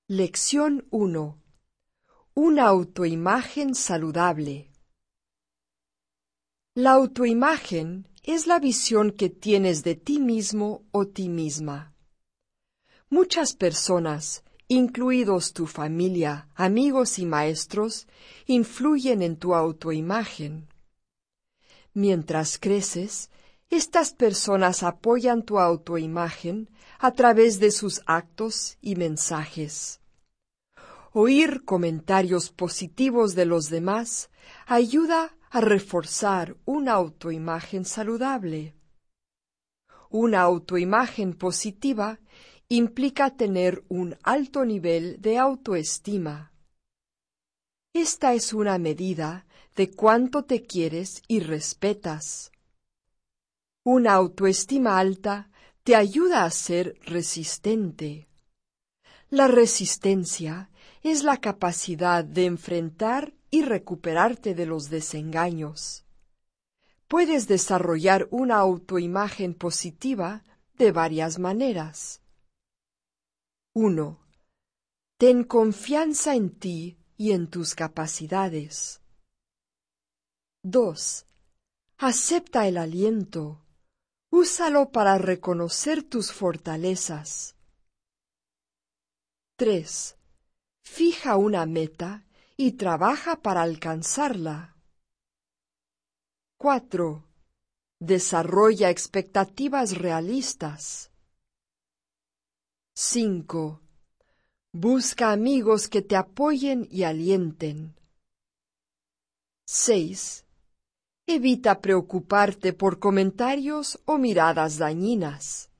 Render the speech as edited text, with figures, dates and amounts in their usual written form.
Lección 1. Una autoimagen saludable. La autoimagen es la visión que tienes de ti mismo o ti misma. Muchas personas, incluidos tu familia, amigos y maestros, influyen en tu autoimagen. Mientras creces, estas personas apoyan tu autoimagen a través de sus actos y mensajes. Oír comentarios positivos de los demás ayuda a reforzar una autoimagen saludable. Una autoimagen positiva implica tener un alto nivel de autoestima. Esta es una medida de cuánto te quieres y respetas. Una autoestima alta te ayuda a ser resistente. La resistencia es la capacidad de enfrentar y recuperarte de los desengaños. Puedes desarrollar una autoimagen positiva de varias maneras. 1. Ten confianza en ti y en tus capacidades. 2. Acepta el aliento. Úsalo para reconocer tus fortalezas. 3. Fija una meta y trabaja para alcanzarla. 4. Desarrolla expectativas realistas. 5. Busca amigos que te apoyen y alienten. 6. Evita preocuparte por comentarios o miradas dañinas.